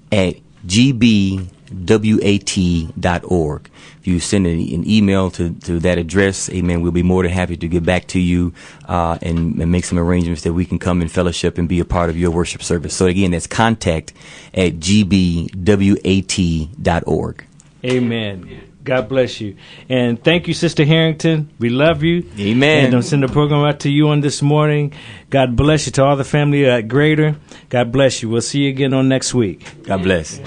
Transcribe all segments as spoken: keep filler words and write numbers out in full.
at g b w a t dot org. If you send an, an email to, to that address, amen, we'll be more than happy to get back to you uh, and, and make some arrangements that we can come and fellowship and be a part of your worship service. So again, that's contact at g b w a t dot org. Amen. God bless you. And thank you, Sister Harrington. We love you. Amen. And I'm sending the program out to you on this morning. God bless you, to all the family at Greater. God bless you. We'll see you again on next week. God bless.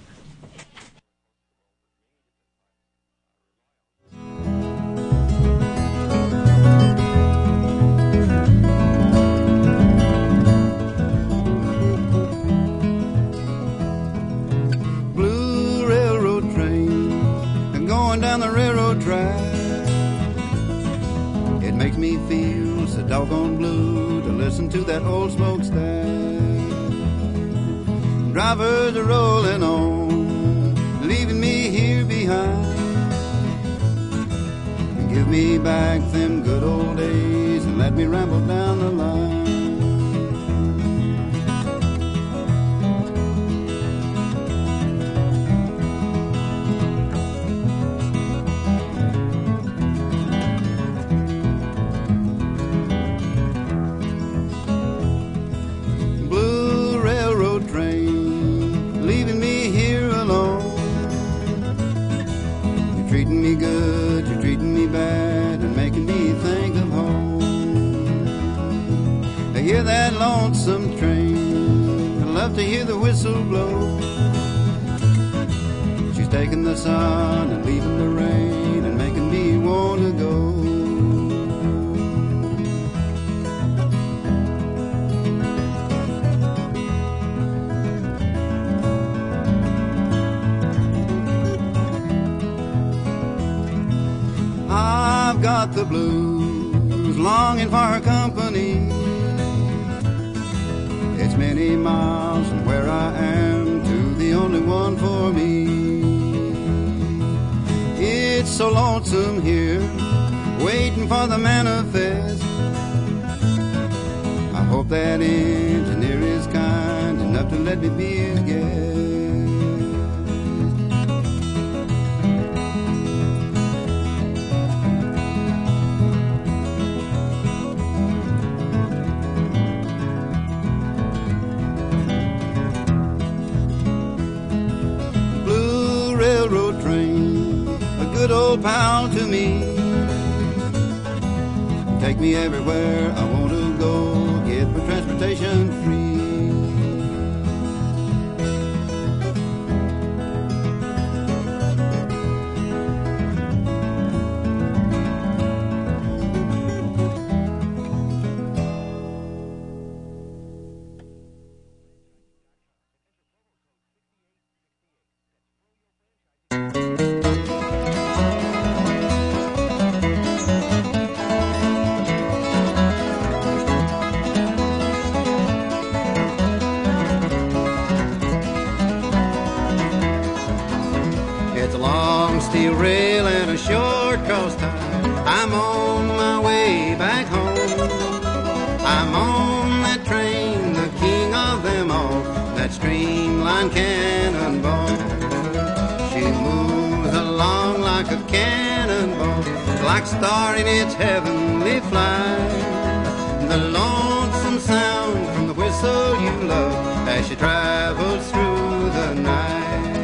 Down the railroad track, it makes me feel so doggone blue to listen to that old smokestack. Drivers are rolling on, leaving me here behind. Give me back them good old days and let me ramble down the line. Good, you're treating me bad and making me think of home. I hear that lonesome train, I love to hear the whistle blow. She's taking the sun and leaving the rain and making me want to go. I've got the blues, longing for her company. It's many miles from where I am to the only one for me. It's so lonesome here, waiting for the manifest. I hope that engineer is kind enough to let me be his guest. Railroad train, a good old pal to me. Take me everywhere I want to go, get my transportation free. Steel rail and a short cross tie. I'm on my way back home. I'm on that train, the king of them all, that streamlined cannonball. She moves along like a cannonball, like a star in its heavenly flight. The lonesome sound from the whistle you love as she travels through the night.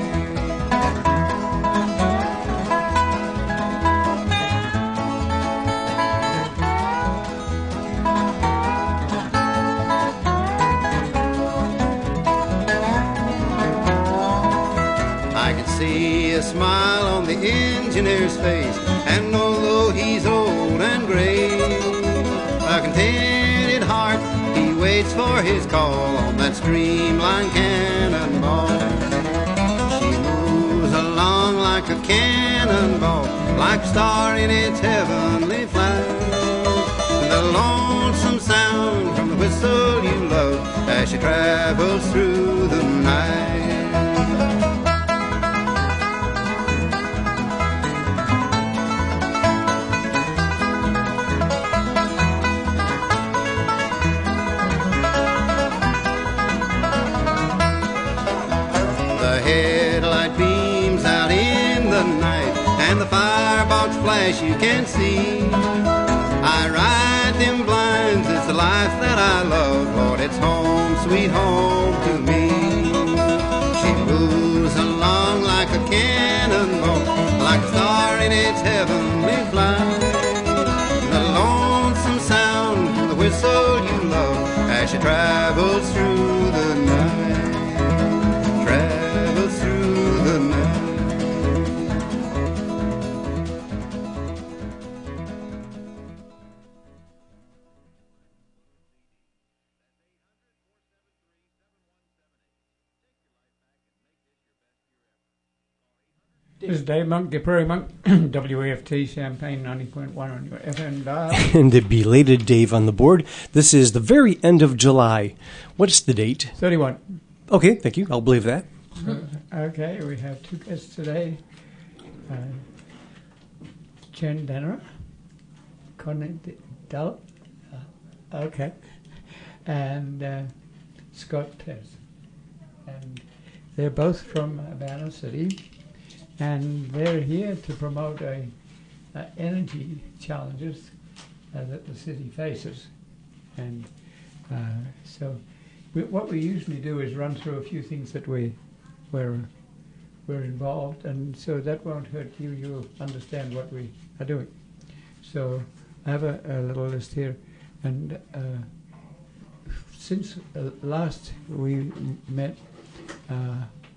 See a smile on the engineer's face, and although he's old and gray, a contented heart, he waits for his call on that streamlined cannonball. She moves along like a cannonball, like a star in its heavenly flight. The lonesome sound from the whistle you love as she travels through the night. and the firebox flash you can see. I ride them blinds, it's the life that I love, Lord, it's home, sweet home to me. She moves along like a cannonball, like a star in its heavenly flight. The lonesome sound of the whistle you love as she travels through the night, travels through the night. This is Dave Monk, the Prairie Monk, W A F T Champaign ninety point one on your F M dial. And the belated Dave on the board. This is the very end of July. What's the date? thirty-one. Okay, thank you. I'll believe that. Okay, we have two guests today. Uh, Jen Denner, Connie Dull, uh, okay, and uh, Scott Tess. And they're both from Havana City. And they're here to promote a, uh, energy challenges uh, that the city faces. And uh, so we, what we usually do is run through a few things that we, we're, we're involved, and so that won't hurt you. You'll understand what we are doing. So I have a, a little list here. And uh, since uh, last we met, uh,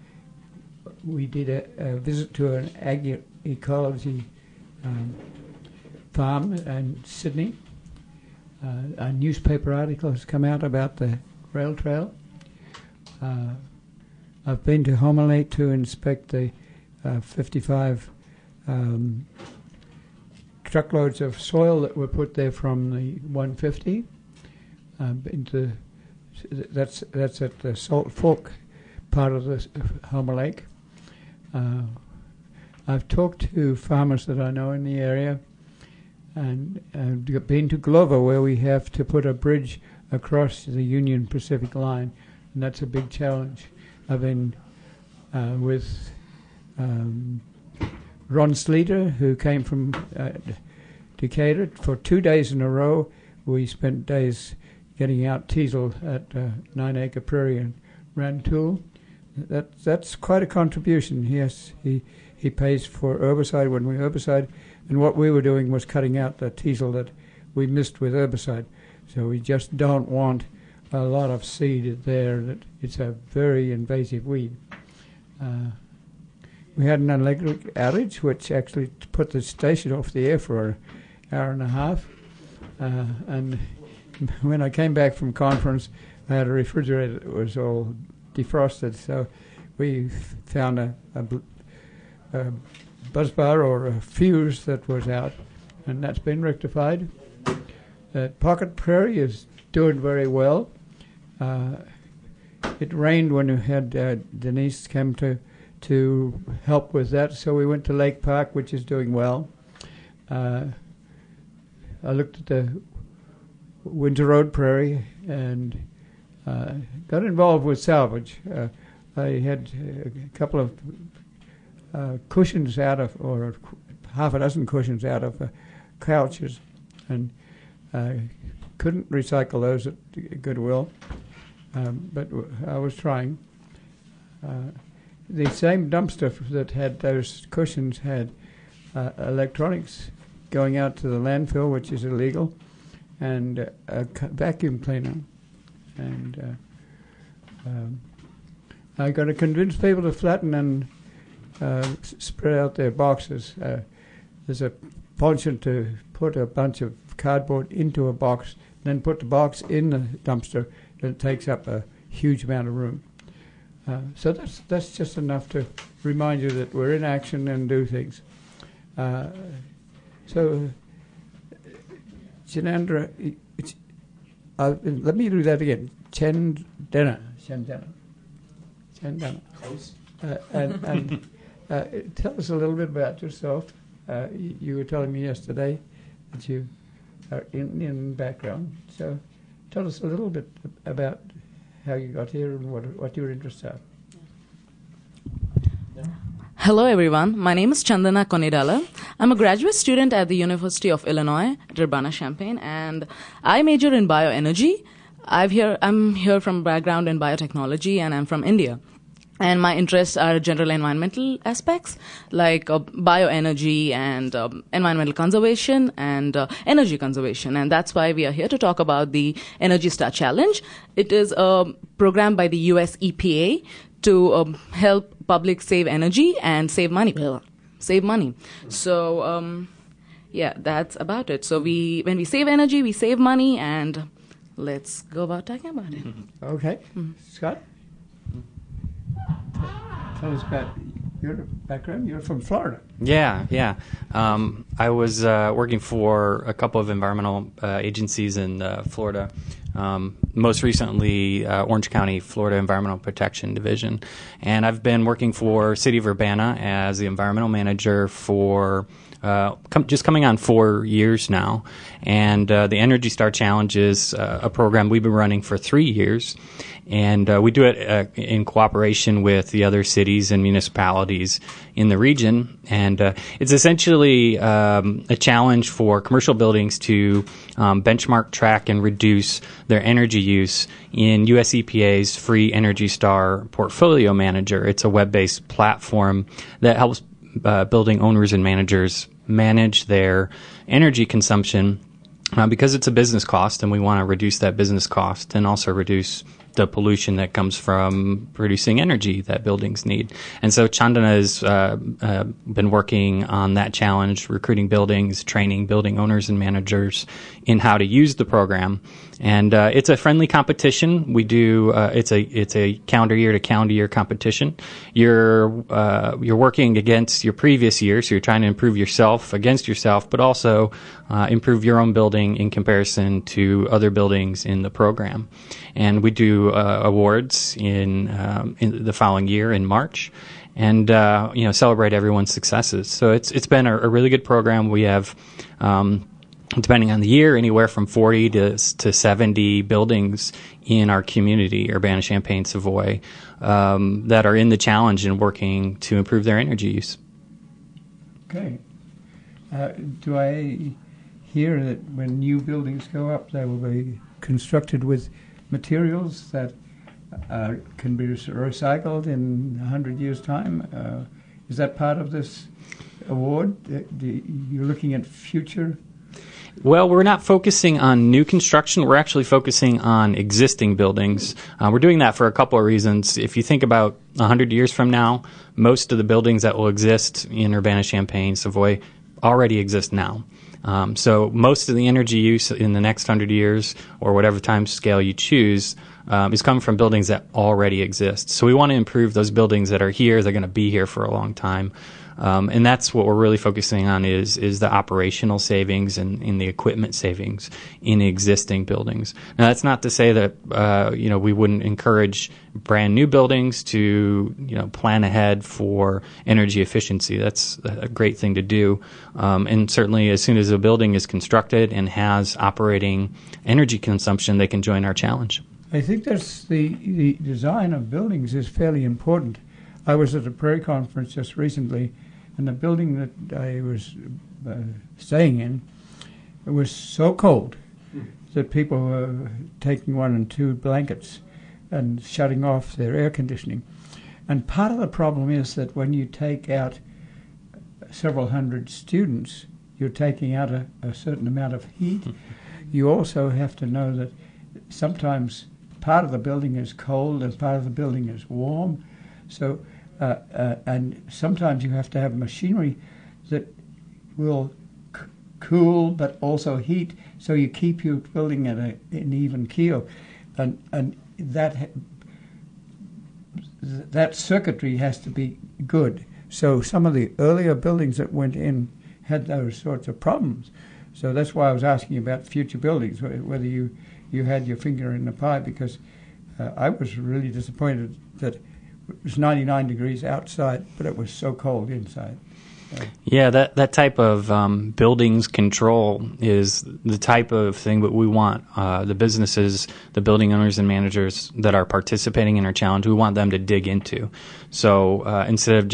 we did a, a visit to an agroecology um, farm in Sydney. Uh, a newspaper article has come out about the rail trail. Uh, I've been to Homelate to inspect the uh, fifty-five um, truckloads of soil that were put there from the one fifty. Um, into that's that's at the Salt Fork part of the Homer Lake. Uh, I've talked to farmers that I know in the area, and I've been to Glover, where we have to put a bridge across the Union Pacific line, and that's a big challenge. I've been uh, with um, Ron Sleater, who came from uh, Decatur. For two days in a row, we spent days getting out teasel at uh, Nine Acre Prairie and Rantoul. That that's quite a contribution. Yes, he he pays for herbicide when we herbicide, and what we were doing was cutting out the teasel that we missed with herbicide. So we just don't want a lot of seed there. That it's a very invasive weed. Uh, we had an electric outage, which actually put the station off the air for an hour and a half. Uh, and when I came back from conference, I had a refrigerator that was all defrosted, so we found a, a, a buzz bar or a fuse that was out, and that's been rectified. Uh, Pocket Prairie is doing very well. Uh, it rained when we had uh, Denise come to to help with that, so we went to Lake Park, which is doing well. Uh, I looked at the Winter Road Prairie and Uh, got involved with salvage. Uh, I had a couple of uh, cushions out of, or half a dozen cushions out of uh, couches, and I couldn't recycle those at Goodwill, um, but w- I was trying. Uh, the same dumpster that had those cushions had uh, electronics going out to the landfill, which is illegal, and uh, a c- vacuum cleaner. And uh, um, I got to convince people to flatten and uh, s- spread out their boxes. Uh, there's a penchant to put a bunch of cardboard into a box, then put the box in the dumpster, and it takes up a huge amount of room. Uh, so that's that's just enough to remind you that we're in action and do things. Uh, so, Janandra, it's, uh, let me do that again. Chen Denner, Chen Denner, Chen Denner. Uh, and and uh, tell us a little bit about yourself. Uh, you, you were telling me yesterday that you are Indian background. So, tell us a little bit about how you got here and what what your interests are. Hello everyone, my name is Chandana Konidala. I'm a graduate student at the University of Illinois at Urbana-Champaign, and I major in bioenergy. I've here, I'm here from background in biotechnology, and I'm from India. And my interests are general environmental aspects like uh, bioenergy and um, environmental conservation and uh, energy conservation. And that's why we are here to talk about the Energy Star Challenge. It is a program by the U S E P A to um, help public save energy and save money. Save money. So, um, yeah, that's about it. So we, when we save energy, we save money, and let's go about talking about it. Okay. Mm-hmm. Scott? Tell us about your background. You're from Florida. Yeah, yeah. Um, I was uh, working for a couple of environmental uh, agencies in uh, Florida. Um, most recently, uh, Orange County, Florida Environmental Protection Division. And I've been working for City of Urbana as the environmental manager for uh, com- just coming on four years now. And uh, the Energy Star Challenge is uh, a program we've been running for three years. And uh, we do it uh, in cooperation with the other cities and municipalities in the region. And uh, it's essentially um, a challenge for commercial buildings to um, benchmark, track, and reduce their energy use in U S E P A's free Energy Star Portfolio Manager. It's a web-based platform that helps uh, building owners and managers manage their energy consumption uh, because it's a business cost, and we want to reduce that business cost and also reduce the pollution that comes from producing energy that buildings need. And so Chandana has uh, uh, been working on that challenge, recruiting buildings, training building owners and managers in how to use the program. And uh, it's a friendly competition. We do uh, it's a it's a calendar year to calendar year competition. You're uh, you're working against your previous year, so you're trying to improve yourself against yourself, but also uh, improve your own building in comparison to other buildings in the program. And we do uh, awards in, um, in the following year in March, and uh, you know celebrate everyone's successes. So it's it's been a, a really good program. We have, um, depending on the year, anywhere from forty to to seventy buildings in our community, Urbana-Champaign, Savoy, um, that are in the challenge and working to improve their energy use. Okay. Uh, do I hear that when new buildings go up, they will be constructed with materials that uh, can be recycled in a hundred years' time? Uh, is that part of this award? Uh, do, you're looking at future? Well, we're not focusing on new construction. We're actually focusing on existing buildings. Uh, we're doing that for a couple of reasons. If you think about a hundred years from now, most of the buildings that will exist in Urbana-Champaign, Savoy, already exist now. Um, so most of the energy use in the next hundred years, or whatever time scale you choose, um, is coming from buildings that already exist. So we want to improve those buildings that are here. They're going to be here for a long time. Um, and that's what we're really focusing on is is the operational savings and, and the equipment savings in existing buildings. Now, that's not to say that uh, you know we wouldn't encourage brand new buildings to you know plan ahead for energy efficiency. That's a great thing to do. Um, and certainly, as soon as a building is constructed and has operating energy consumption, they can join our challenge. I think that's the the design of buildings is fairly important. I was at a prayer conference just recently, and the building that I was uh, staying in, it was so cold that people were taking one and two blankets and shutting off their air conditioning. And part of the problem is that when you take out several hundred students, you're taking out a, a certain amount of heat. You also have to know that sometimes part of the building is cold and part of the building is warm. So, uh, uh, and sometimes you have to have machinery that will c- cool but also heat, so you keep your building at a, an even keel, and and that ha- that circuitry has to be good. So some of the earlier buildings that went in had those sorts of problems. So that's why I was asking about future buildings, whether you you had your finger in the pie, because uh, I was really disappointed that it was ninety-nine degrees outside, but it was so cold inside. Uh, yeah, that, that type of um, buildings control is the type of thing that we want uh, the businesses, the building owners and managers that are participating in our challenge, we want them to dig into. So uh, instead of just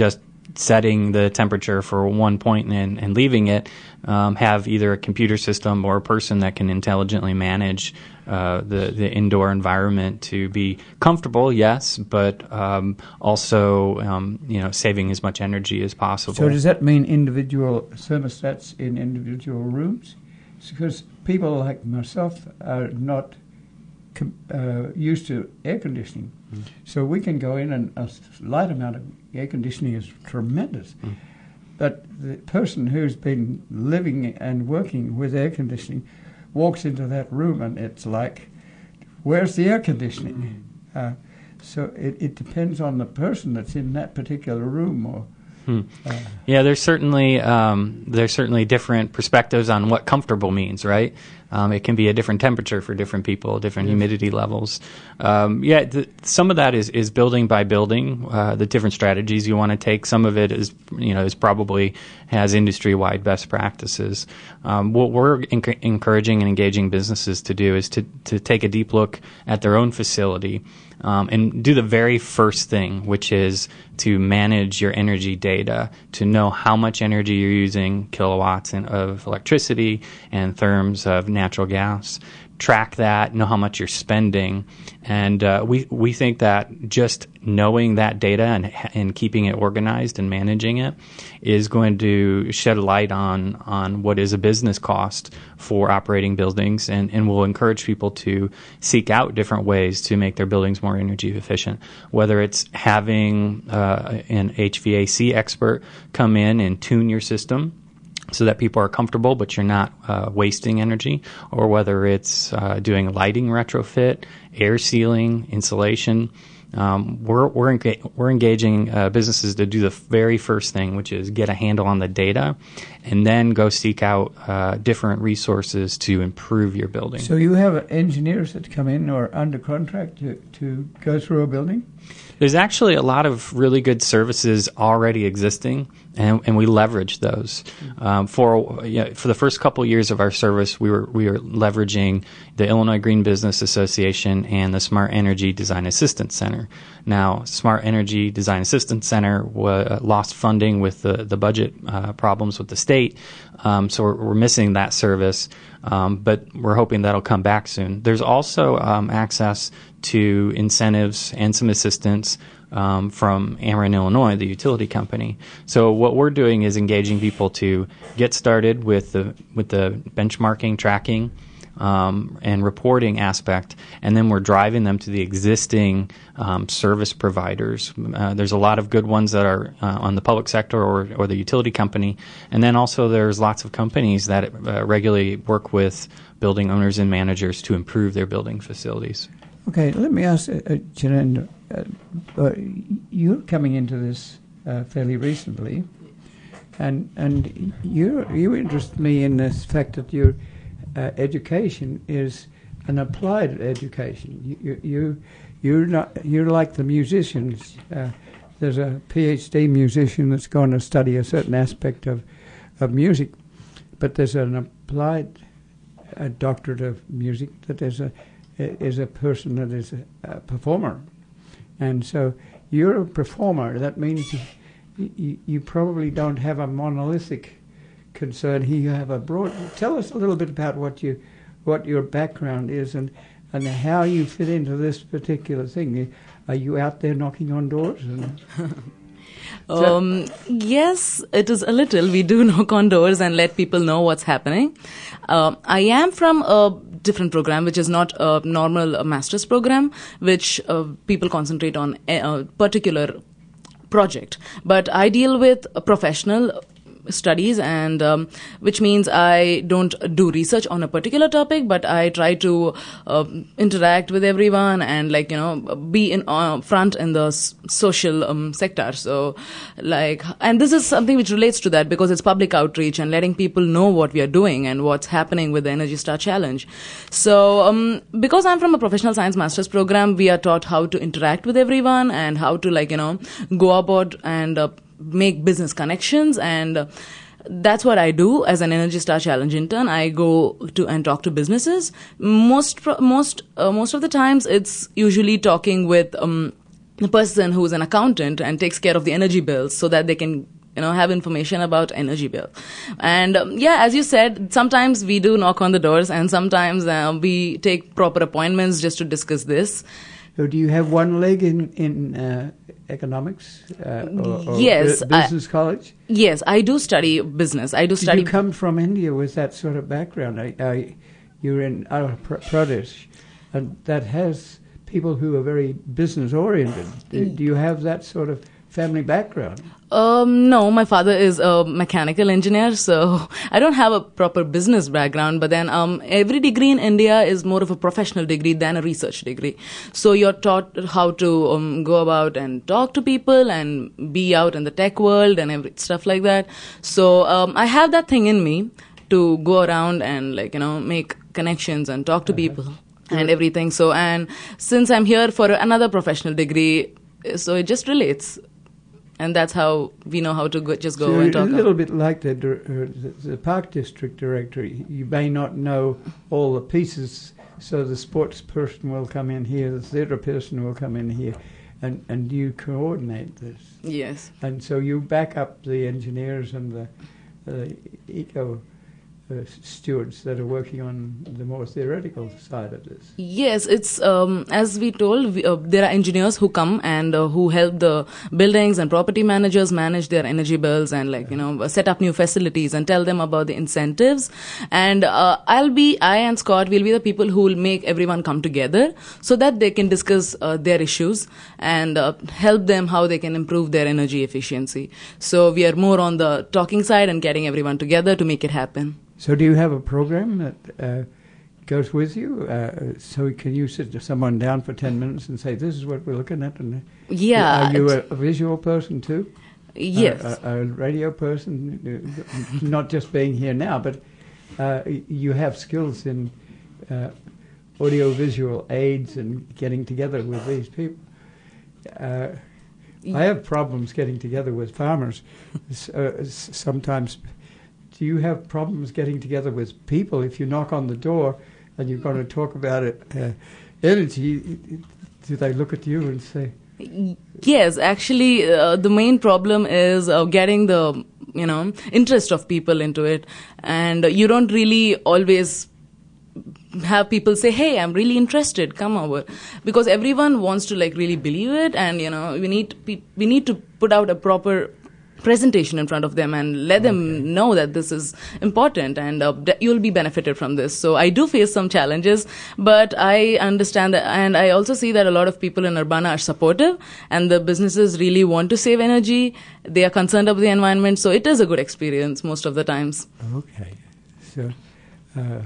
setting the temperature for one point and, and leaving it, um, have either a computer system or a person that can intelligently manage uh, the, the indoor environment to be comfortable, yes, but um, also um, you know saving as much energy as possible. So does that mean individual thermostats in individual rooms? Because people like myself are not com- uh, used to air conditioning. Mm. So we can go in and a light amount of air conditioning is tremendous. Mm. But the person who's been living and working with air conditioning walks into that room and it's like, where's the air conditioning? Mm. Uh, so it, it depends on the person that's in that particular room. Or Hmm. Uh, yeah, there's certainly um, there's certainly different perspectives on what comfortable means, right? Um, it can be a different temperature for different people, different yes. humidity levels. Um, yeah, th- some of that is, is building by building, uh, the different strategies you want to take. Some of it is, you know, is probably has industry-wide best practices. Um, what we're enc- encouraging and engaging businesses to do is to, to take a deep look at their own facility. Um, and do the very first thing, which is to manage your energy data, to know how much energy you're using, kilowatts in, of electricity and therms of natural gas. Track that, know how much you're spending, and uh, we we think that just knowing that data and and keeping it organized and managing it is going to shed a light on on what is a business cost for operating buildings, and, and will encourage people to seek out different ways to make their buildings more energy efficient. Whether it's having uh, an H V A C expert come in and tune your system so that people are comfortable, but you're not uh, wasting energy, or whether it's uh, doing a lighting retrofit, air sealing, insulation. Um, we're we're, enga- we're engaging uh, businesses to do the very first thing, which is get a handle on the data, and then go seek out uh, different resources to improve your building. So you have engineers that come in or under contract to, to go through a building? There's actually a lot of really good services already existing, and, and we leverage those. Um, for you know, for the first couple years of our service, we were we were leveraging the Illinois Green Business Association and the Smart Energy Design Assistance Center. Now, Smart Energy Design Assistance Center wa- lost funding with the the budget uh, problems with the state, um, so we're, we're missing that service. Um, but we're hoping that'll come back soon. There's also um, access to incentives and some assistance um, from Ameren Illinois, the utility company. So what we're doing is engaging people to get started with the with the benchmarking, tracking, um, and reporting aspect, and then we're driving them to the existing um, service providers. Uh, there's a lot of good ones that are uh, on the public sector or, or the utility company, and then also there's lots of companies that uh, regularly work with building owners and managers to improve their building facilities. Okay, let me ask, uh, Janine, uh, uh, you're coming into this uh, fairly recently, and and you you interest me in the fact that your uh, education is an applied education. You you, you you're not you're like the musicians. Uh, there's a PhD musician that's going to study a certain aspect of of music, but there's an applied a doctorate of music that is a is a person that is a, a performer. And so you're a performer. That means you, you, you probably don't have a monolithic concern here. You have a broad... Tell us a little bit about what you, what your background is and, and how you fit into this particular thing. Are you out there knocking on doors? And Um, yes, it is a little. We do knock on doors and let people know what's happening. Uh, I am from a different program, which is not a normal uh, master's program, which uh, people concentrate on a, a particular project. But I deal with a professional studies, and um, which means I don't do research on a particular topic, but I try to uh, interact with everyone and, like, you know, be in uh, front in the s- social um, sector. So, like, and this is something which relates to that because it's public outreach and letting people know what we are doing and what's happening with the Energy Star Challenge. So, um, because I'm from a professional science master's program, we are taught how to interact with everyone and how to, like, you know, go about and uh, make business connections, and uh, that's what I do as an Energy Star Challenge intern. I go to and talk to businesses. Most most uh, most of the times, it's usually talking with um, the person who's an accountant and takes care of the energy bills so that they can you know, have information about energy bill. And um, yeah, as you said, sometimes we do knock on the doors and sometimes uh, we take proper appointments just to discuss this. So do you have one leg in, in uh, economics uh, or, or yes, bu- business I, college? Yes, I do study business. I do Did study... you come from India with that sort of background? I, I, you're in Andhra Pradesh, and that has people who are very business-oriented. Do, do you have that sort of family background? Um, no, my father is a mechanical engineer, so I don't have a proper business background. But then um, every degree in India is more of a professional degree than a research degree. So you're taught how to um, go about and talk to people and be out in the tech world and every, stuff like that. So um, I have that thing in me to go around and like you know make connections and talk to people uh-huh. and everything. So and since I'm here for another professional degree, so it just relates. And that's how we know how to go, just go so and talk. A little bit like the, the, the Park District Director. You may not know all the pieces, so the sports person will come in here, the theatre person will come in here, and, and you coordinate this. Yes. And so you back up the engineers and the, the eco uh, stewards that are working on the more theoretical side of this. Yes, it's um, as we told, we, uh, there are engineers who come and uh, who help the buildings and property managers manage their energy bills and like you know set up new facilities and tell them about the incentives. And uh, I'll be I and Scott will be the people who will make everyone come together so that they can discuss uh, their issues and uh, help them how they can improve their energy efficiency. So we are more on the talking side and getting everyone together to make it happen. So do you have a program that uh, goes with you? Uh, so can you sit someone down for ten minutes and say, this is what we're looking at? And yeah. Are you a, a visual person too? Yes. A, a, a radio person? Not just being here now, but uh, you have skills in uh, audio-visual aids and getting together with these people. Uh, I have problems getting together with farmers. uh, sometimes... Do you have problems getting together with people if you knock on the door and you're going to talk about it, uh, energy? Do they look at you and say? Yes, actually, uh, the main problem is uh, getting the you know interest of people into it, and you don't really always have people say, "Hey, I'm really interested. Come over," because everyone wants to like really believe it, and you know we need pe- we need to put out a proper presentation in front of them and let them okay. know that this is important and uh, you'll be benefited from this. So I do face some challenges, but I understand that, and I also see that a lot of people in Urbana are supportive and the businesses really want to save energy. They are concerned about the environment, so it is a good experience most of the times. Okay. So uh,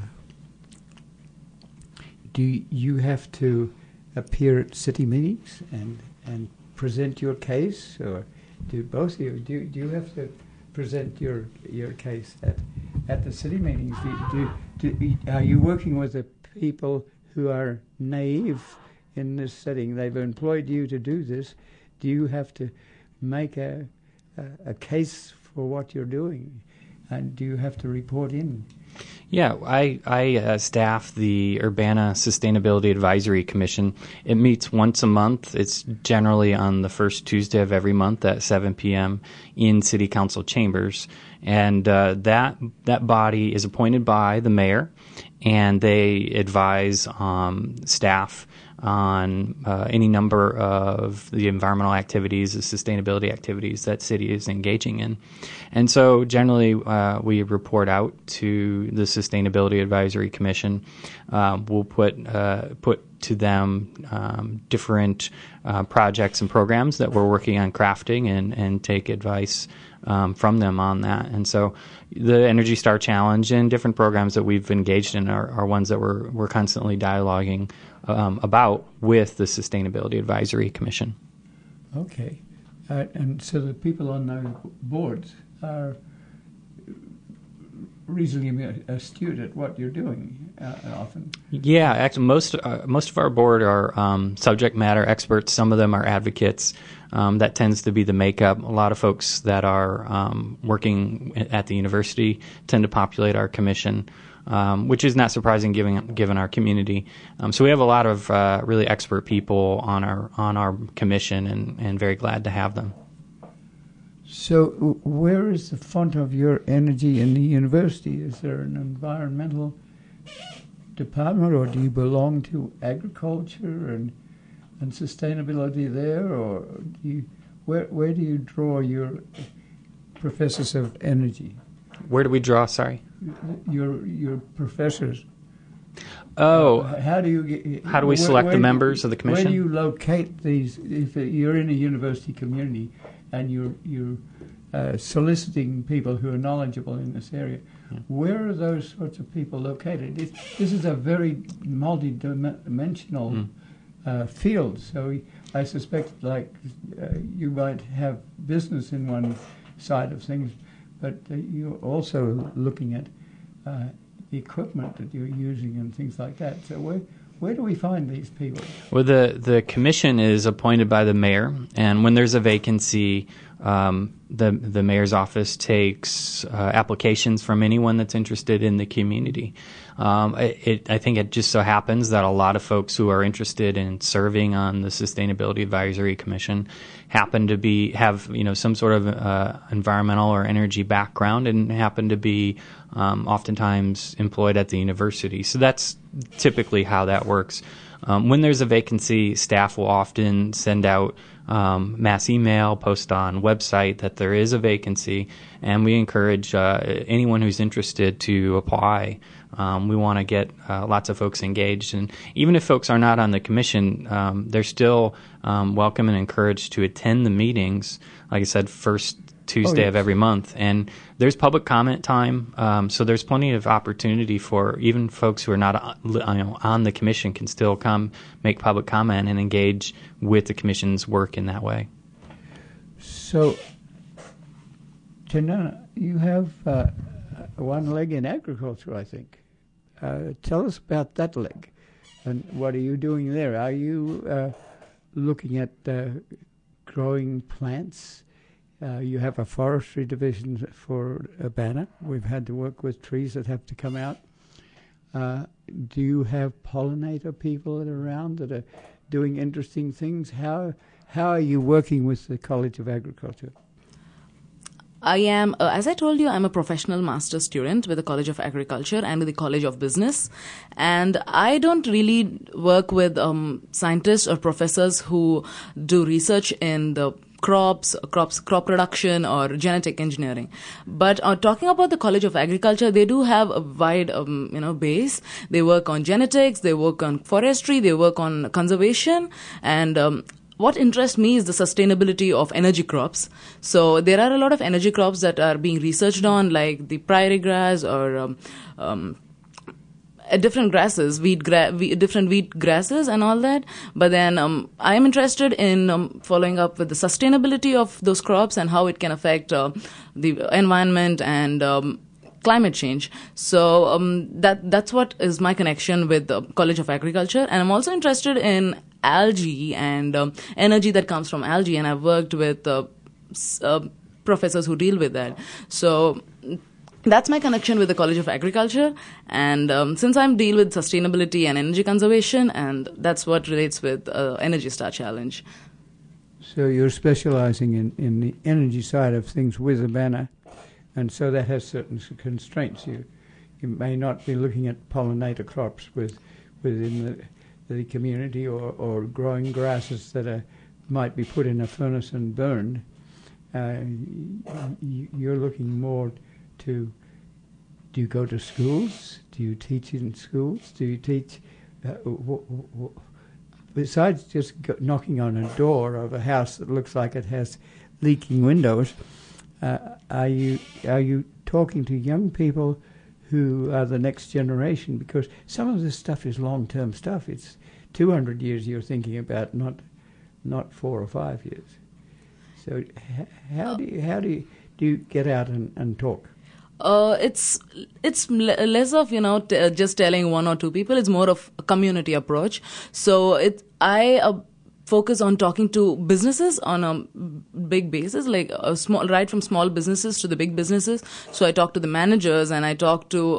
do you have to appear at city meetings and, and present your case, or do both of you, do, do you have to present your your case at at the city meetings? Do, do, do, are you working with the people who are naive in this setting? They've employed you to do this. Do you have to make a a, a case for what you're doing? And do you have to report in? Yeah, I, I uh, staff the Urbana Sustainability Advisory Commission. It meets once a month. It's generally on the first Tuesday of every month at seven p.m. in City Council chambers. And uh, that that body is appointed by the mayor, and they advise um, staff on uh, any number of the environmental activities, the sustainability activities that city is engaging in. And so generally uh, we report out to the Sustainability Advisory Commission. Um, we'll put uh, put to them um, different uh, projects and programs that we're working on crafting and, and take advice um, from them on that. And so the Energy Star Challenge and different programs that we've engaged in are, are ones that we're, we're constantly dialoguing Um, about with the Sustainability Advisory Commission. Okay. Uh, and so the people on those boards are reasonably astute at what you're doing uh, often. Yeah, actually, most uh, most of our board are um, subject matter experts. Some of them are advocates. Um, that tends to be the makeup. A lot of folks that are um, working at the university tend to populate our commission. um, which is not surprising given given our community. Um, so we have a lot of uh, really expert people on our on our commission, and, and very glad to have them. So, w- where is the font of your energy in the university? Is there an environmental department, or do you belong to agriculture and and sustainability there, or do you, where where do you draw your professors of energy? Where do we draw? Sorry, your your professors. Oh, Uh, how do you get? how do we where- select where the do- members of the commission? Where do you locate these? If you're in a university community and you're you're uh, soliciting people who are knowledgeable in this area, Yeah. where are those sorts of people located? It, this is a very multi-dimensional Mm. uh, field, so I suspect, like uh, you might have business in one side of things, but uh, you're also looking at uh, equipment that you're using and things like that. So where where do we find these people? Well, the, the commission is appointed by the mayor, and when there's a vacancy, um, the the mayor's office takes uh, applications from anyone that's interested in the community. Um, it, it, I think it just so happens that a lot of folks who are interested in serving on the Sustainability Advisory Commission happen to be have you know some sort of uh, environmental or energy background and happen to be um, oftentimes employed at the university. So that's typically how that works. Um, when there's a vacancy, staff will often send out um, mass email, post on website that there is a vacancy, and we encourage uh, anyone who's interested to apply. Um, we want to get uh, lots of folks engaged, and even if folks are not on the commission, um, they're still um, welcome and encouraged to attend the meetings. Like I said, first Tuesday Oh, yes. of every month, and there's public comment time, um, so there's plenty of opportunity for even folks who are not uh, you know, on the commission can still come make public comment and engage with the commission's work in that way. So, Tanana, you have uh, one leg in agriculture, I think. Uh, tell us about that leg, and what are you doing there? Are you uh, looking at uh, growing plants? Uh, you have a forestry division for Urbana. We've had to work with trees that have to come out. Uh, do you have pollinator people that are around that are doing interesting things? How how are you working with the College of Agriculture? I am, uh, as I told you, I'm a professional master's student with the College of Agriculture and with the College of Business. And I don't really work with um, scientists or professors who do research in the crops, crops, crop production or genetic engineering. But uh, talking about the College of Agriculture, they do have a wide, um, you know, base. They work on genetics, they work on forestry, they work on conservation, and um, what interests me is the sustainability of energy crops. So there are a lot of energy crops that are being researched on, like the prairie grass or um, um, uh, different grasses, wheat, gra- wheat, different wheat grasses and all that. But then um, I am interested in um, following up with the sustainability of those crops and how it can affect uh, the environment and um, climate change. So um, that that's what is my connection with the College of Agriculture. And I'm also interested in algae and um, energy that comes from algae, and I've worked with uh, s- uh, professors who deal with that. So that's my connection with the College of Agriculture, and um, since I deal with sustainability and energy conservation, and that's what relates with uh, Energy Star Challenge. So you're specializing in, in the energy side of things with Urbana, and so that has certain s- constraints. You you may not be looking at pollinator crops with within the the community, or, or growing grasses that are, might be put in a furnace and burned. Uh, y- you're looking more to, do you go to schools? Do you teach in schools? Do you teach, uh, w- w- w- besides just go knocking on a door of a house that looks like it has leaking windows, uh, are you are you talking to young people who are the next generation? Because some of this stuff is long-term stuff. It's two hundred years you're thinking about, not not four or five years. So h- how do you, how do you, do you get out and, and talk? Uh, it's it's le- less of you know t- uh, just telling one or two people. It's more of a community approach. So it I uh, focus on talking to businesses on a big basis, like a small right from small businesses to the big businesses. So I talk to the managers and I talk to uh,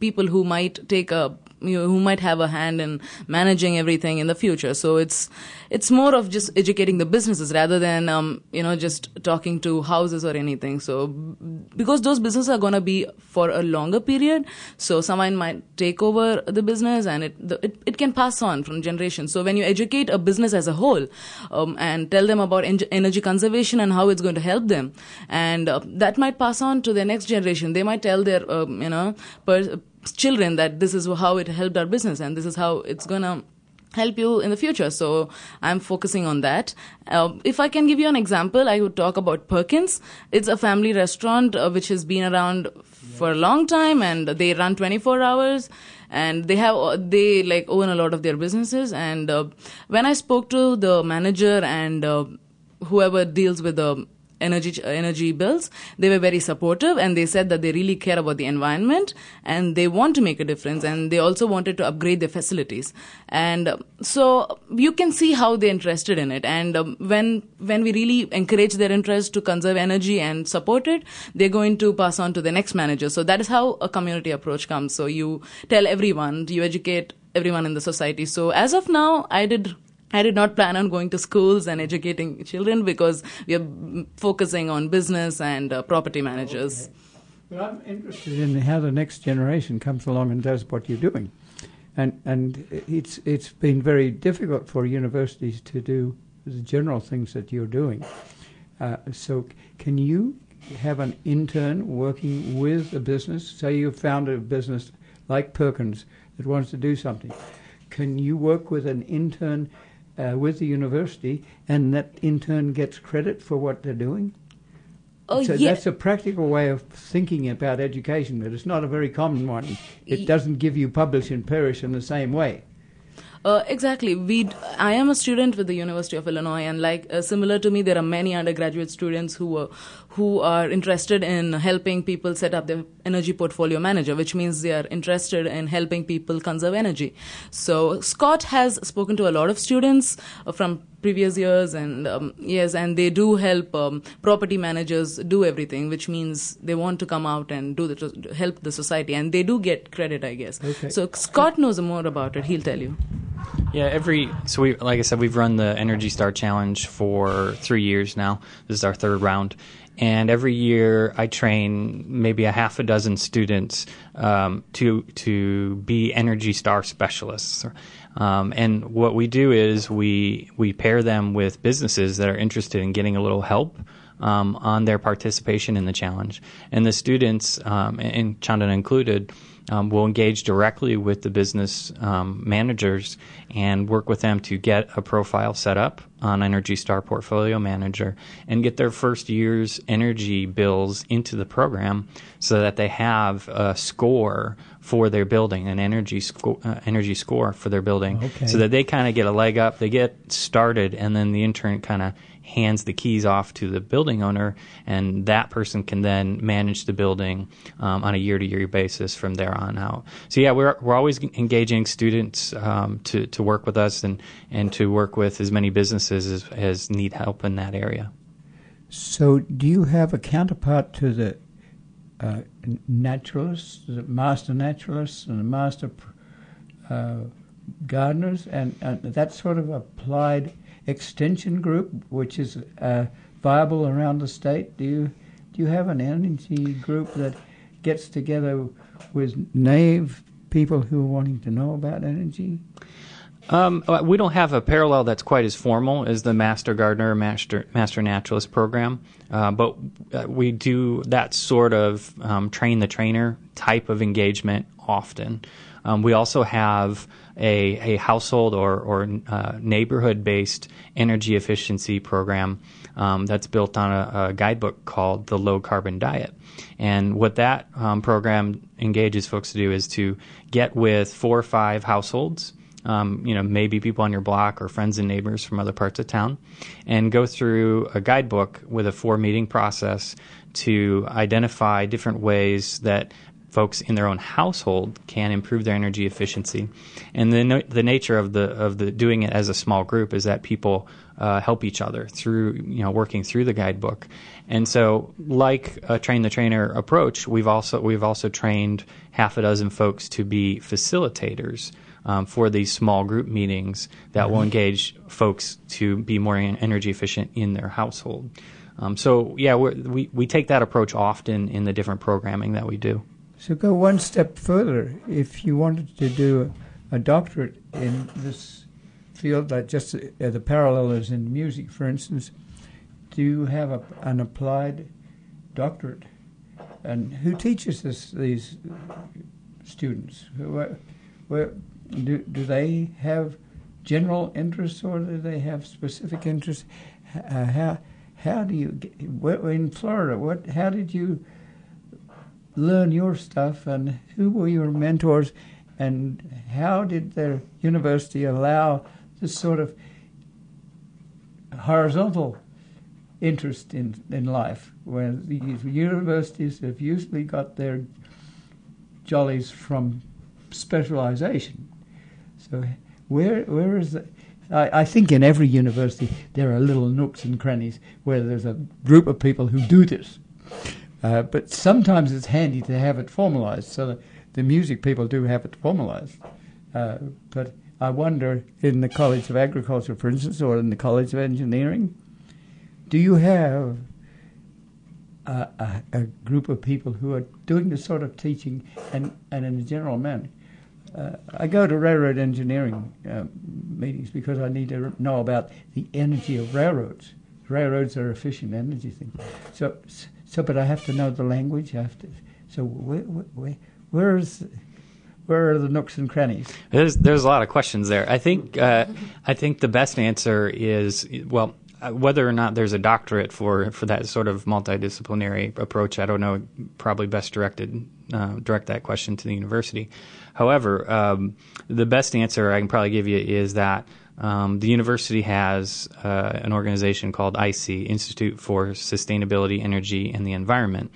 people who might take a you know, who might have a hand in managing everything in the future. So it's it's more of just educating the businesses rather than um, you know just talking to houses or anything. So because those businesses are going to be for a longer period, so someone might take over the business and it the, it, it can pass on from generation. So when you educate a business as a whole um, and tell them about en- energy conservation and how it's going to help them, and uh, that might pass on to their next generation. They might tell their um, you know per- children that this is how it helped our business and this is how it's going to help you in the future. So I'm focusing on that. Uh, if I can give you an example, I would talk about Perkins. It's a family restaurant uh, which has been around for a long time, and they run twenty-four hours, and they have they like own a lot of their businesses. And uh, when I spoke to the manager and uh, whoever deals with the energy energy bills, they were very supportive, and they said that they really care about the environment and they want to make a difference, and they also wanted to upgrade their facilities. And uh, so you can see how they're interested in it, and um, when when we really encourage their interest to conserve energy and support it, they're going to pass on to the next manager. So that is how a community approach comes. So you tell everyone, you educate everyone in the society. So as of now, I did I did not plan on going to schools and educating children because we are focusing on business and uh, property managers. Okay. But I'm interested in how the next generation comes along and does what you're doing. And and it's it's been very difficult for universities to do the general things that you're doing. Uh, so can you have an intern working with a business? Say you found a business like Perkins that wants to do something. Can you work with an intern Uh, with the university, and that intern gets credit for what they're doing? Oh, so yeah. That's a practical way of thinking about education, but it's not a very common one. It doesn't give you publish and perish in the same way. Uh, exactly. We, I am a student with the University of Illinois, and like uh, similar to me, there are many undergraduate students who are who are interested in helping people set up their energy portfolio manager, which means they are interested in helping people conserve energy. So Scott has spoken to a lot of students uh, from previous years, and um, yes, and they do help um, property managers do everything, which means they want to come out and do the to help the society, and they do get credit, I guess. Okay. So Scott knows more about it. He'll tell you. Yeah, every so we like I said, we've run the Energy Star Challenge for three years now. This is our third round, and every year I train maybe a half a dozen students um, to to be Energy Star specialists. Um, and what we do is we we pair them with businesses that are interested in getting a little help um, on their participation in the challenge, and the students, um, and Chandana included, Um, we'll engage directly with the business um, managers and work with them to get a profile set up on Energy Star Portfolio Manager and get their first year's energy bills into the program so that they have a score for their building, an energy, sco- uh, energy score for their building, okay. so that they kind of get a leg up, they get started, and then the intern kind of hands the keys off to the building owner, and that person can then manage the building um, on a year-to-year basis from there on out. So yeah, we're we're always engaging students um, to to work with us and and to work with as many businesses as, as need help in that area. So do you have a counterpart to the uh, naturalists, the master naturalists and the master uh, gardeners, and, and that sort of applied extension group, which is uh, viable around the state? Do you do you have an energy group that gets together with naive people who are wanting to know about energy? Um, we don't have a parallel that's quite as formal as the Master Gardener, Master Master Naturalist program, uh, but uh, we do that sort of um, train the trainer type of engagement often. Um, we also have a, a household or, or uh, neighborhood-based energy efficiency program um, that's built on a, a guidebook called the Low Carbon Diet. And what that um, program engages folks to do is to get with four or five households, um, you know, maybe people on your block or friends and neighbors from other parts of town, and go through a guidebook with a four-meeting process to identify different ways that folks in their own household can improve their energy efficiency. And the no, the nature of the of the doing it as a small group is that people uh, help each other through, you know, working through the guidebook. And so, like a train the trainer approach, we've also we've also trained half a dozen folks to be facilitators um, for these small group meetings that will engage folks to be more energy efficient in their household. Um, so, yeah, we're, we we take that approach often in the different programming that we do. So go one step further. If you wanted to do a, a doctorate in this field, like just uh, the parallel is in music, for instance, do you have a, an applied doctorate? And who teaches this, these students? Where, where, do, do they have general interests or do they have specific interests? Uh, how how do you get, where, in Florida? What? How did you learn your stuff, and who were your mentors, and how did the university allow this sort of horizontal interest in, in life, where the universities have usually got their jollies from specialization? So where where is the... I, I think in every university there are little nooks and crannies where there's a group of people who do this. Uh, but sometimes it's handy to have it formalized, so that the music people do have it formalized. Uh, but I wonder, in the College of Agriculture, for instance, or in the College of Engineering, do you have a, a, a group of people who are doing this sort of teaching and, and in a general manner? Uh, I go to railroad engineering uh, meetings because I need to know about the energy of railroads. Railroads are efficient energy things. So, so, but I have to know the language. I have to. So, where, where, where's, where are the nooks and crannies? There's there's a lot of questions there. I think uh, I think the best answer is, well, whether or not there's a doctorate for, for that sort of multidisciplinary approach, I don't know. Probably best directed uh, direct that question to the university. However, um, the best answer I can probably give you is that um, the university has uh, an organization called I C, Institute for Sustainability, Energy, and the Environment,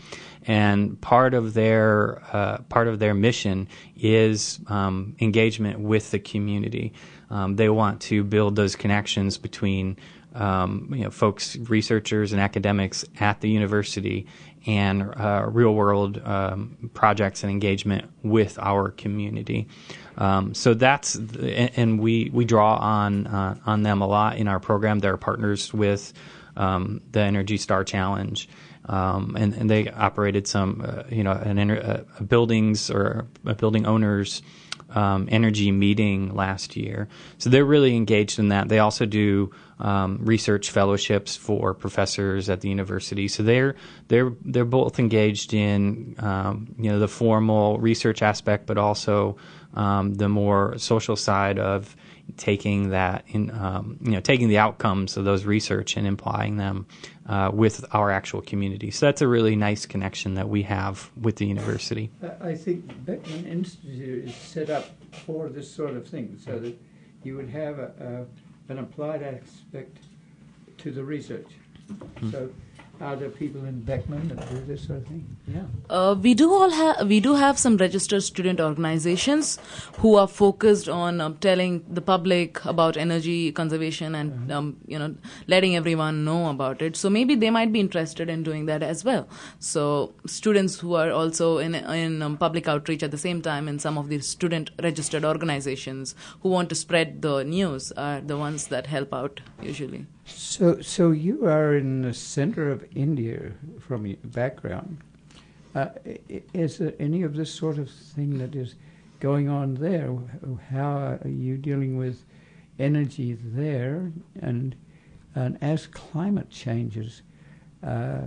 and part of their uh, part of their mission is um, engagement with the community. Um, they want to build those connections between Um, you know, folks, researchers, and academics at the university, and uh, real-world um, projects and engagement with our community. Um, so that's, the, and we we draw on uh, on them a lot in our program. They're partners with um, the Energy Star Challenge, um, and and they operated some, uh, you know, an uh, a buildings or a building owners. Um, energy meeting last year. So they're really engaged in that. They also do um, research fellowships for professors at the university. So they're they're they're both engaged in um, you know the formal research aspect, but also um, the more social side of taking that in um, you know taking the outcomes of those research and applying them uh, with our actual community. So that's a really nice connection that we have with the university. I think Beckman Institute is set up for this sort of thing, so that you would have a, a, an applied aspect to the research. Mm-hmm. So are there people in Beckman that do this sort of thing? Yeah. Uh, we do all have we do have some registered student organizations who are focused on um, telling the public about energy conservation and uh-huh. um, you know letting everyone know about it. So maybe they might be interested in doing that as well. So students who are also in in um, public outreach at the same time in some of these student registered organizations who want to spread the news are the ones that help out usually. So, so you are in the center of India from your background. Uh, is there any of this sort of thing that is going on there? How are you dealing with energy there? And, and as climate changes, uh,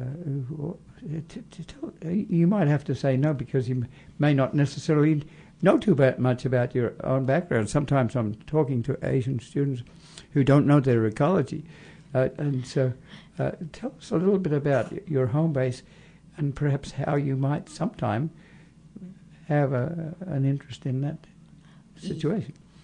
t- t- t- you might have to say no because you may not necessarily know too much about your own background. Sometimes I'm talking to Asian students who don't know their ecology. Uh, and so uh, tell us a little bit about your home base and perhaps how you might sometime have a, an interest in that situation.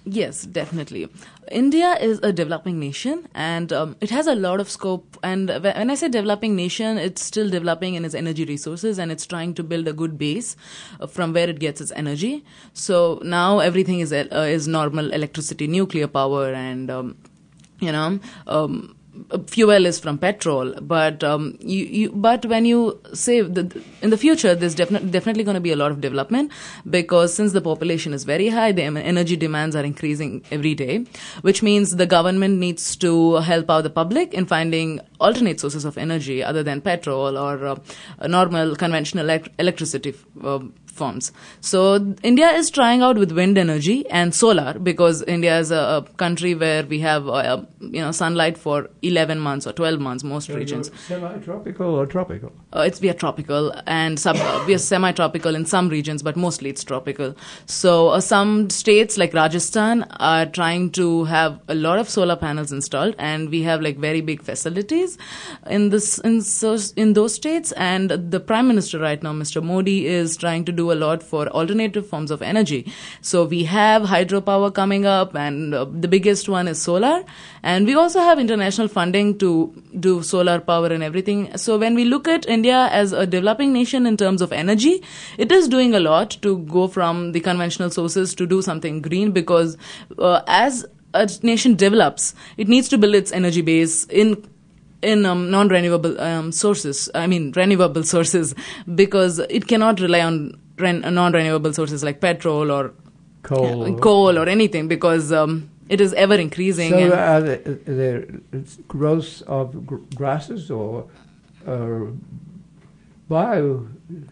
Yes, definitely. India is a developing nation, and um, it has a lot of scope. And wh- when I say developing nation, it's still developing in its energy resources, and it's trying to build a good base uh, from where it gets its energy. So now everything is uh, is normal electricity, nuclear power, and um, you know. Um, fuel is from petrol, but um, you, you but when you say the, in the future there's definitely definitely going to be a lot of development, because since the population is very high, the energy demands are increasing every day, which means the government needs to help out the public in finding alternate sources of energy other than petrol or uh, normal conventional elect- electricity uh, forms. So India is trying out with wind energy and solar, because India is a, a country where we have uh, you know sunlight for eleven months or twelve months, most So regions. you're semi-tropical or tropical? Uh, it's we are tropical and sub uh, we are semi-tropical in some regions, but mostly it's tropical. So uh, some states like Rajasthan are trying to have a lot of solar panels installed, and we have like very big facilities in this in so, in those states. And the Prime Minister right now, Mister Modi, is trying to do a lot for alternative forms of energy. So we have hydropower coming up, and uh, the biggest one is solar. And we also have international funding to do solar power and everything. So when we look at India as a developing nation in terms of energy, it is doing a lot to go from the conventional sources to do something green, because uh, as a nation develops, it needs to build its energy base in in um, non-renewable um, sources, I mean renewable sources, because it cannot rely on ren- non-renewable sources like petrol or Coal. uh, coal or anything, because um, it is ever increasing. So and are there, are there growths of gr- grasses or uh, bio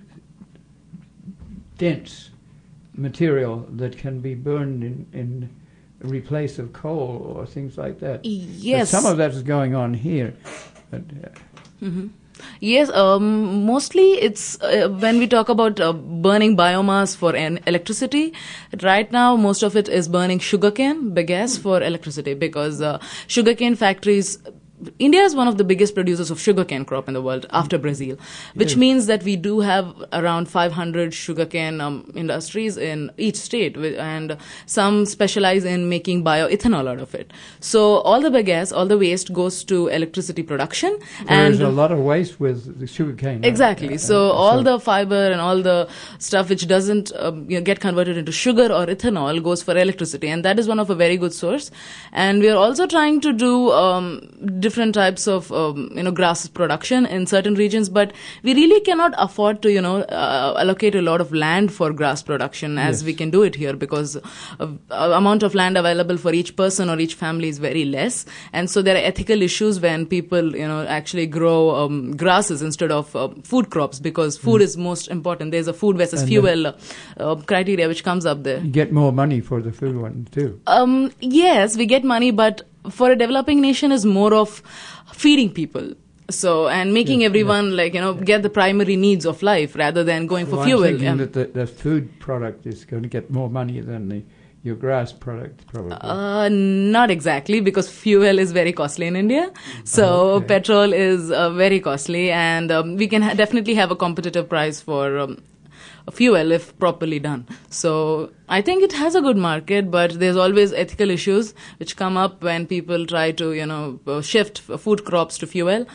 dense material that can be burned in, in replace of coal or things like that? Yes. But some of that is going on here. But, uh, Mm-hmm. Yes, um, mostly it's uh, when we talk about uh, burning biomass for an electricity. Right now, most of it is burning sugarcane bagasse for electricity, because uh, sugarcane factories. India is one of the biggest producers of sugarcane crop in the world after Brazil, which Yes. means that we do have around five hundred sugarcane um, industries in each state, wi- and some specialize in making bioethanol out of it. So all the bagasse, all the waste goes to electricity production. there's and a lot of waste with the sugarcane. uh, Exactly. uh, So uh, all the fiber and all the stuff which doesn't um, you know, get converted into sugar or ethanol goes for electricity, and that is one of a very good source. And we are also trying to do um, different types of um, you know grass production in certain regions, but we really cannot afford to you know uh, allocate a lot of land for grass production as Yes. we can do it here, because uh, uh, amount of land available for each person or each family is very less, and so there are ethical issues when people you know actually grow um, grasses instead of uh, food crops, because food is most important. There's a food versus And fuel uh, uh, criteria which comes up there. You get more money for the food one too. Um, yes, we get money, but for a developing nation is more of feeding people. So, and making Yeah, everyone like, you know, get the primary needs of life rather than going for Well, fuel. I'm thinking Yeah. that the, the food product is going to get more money than the your grass product, probably. Uh, not exactly, because fuel is very costly in India. So Okay. petrol is uh, very costly, and um, we can ha- definitely have a competitive price for um, fuel if properly done. So I think it has a good market, but there's always ethical issues which come up when people try to, you know, uh, shift f- food crops to fuel.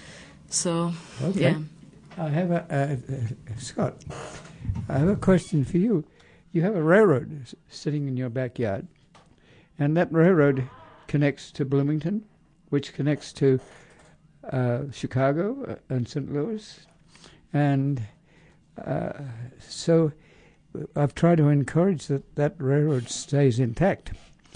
So, Okay. yeah. I have a, uh, uh, Scott, I have a question for you. You have a railroad s- sitting in your backyard, and that railroad connects to Bloomington, which connects to uh, Chicago uh, and Saint Louis. And uh, so I've tried to encourage that that railroad stays intact.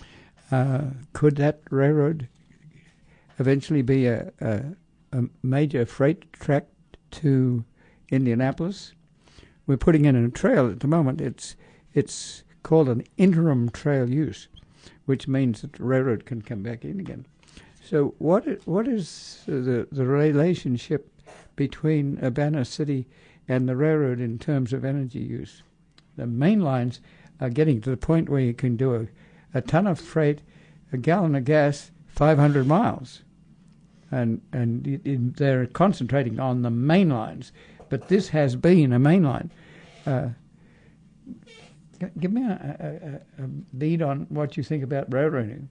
Uh, could that railroad eventually be a, a, a major freight track to Indianapolis? We're putting in a trail at the moment. It's it's called an interim trail use, which means that the railroad can come back in again. So what i- what is the the relationship between Urbana City and the railroad in terms of energy use? The main lines are getting to the point where you can do a, a ton of freight, a gallon of gas, five hundred miles. And and it, it, they're concentrating on the main lines. But this has been a main line. Uh, give me a, a, a lead on what you think about railroading.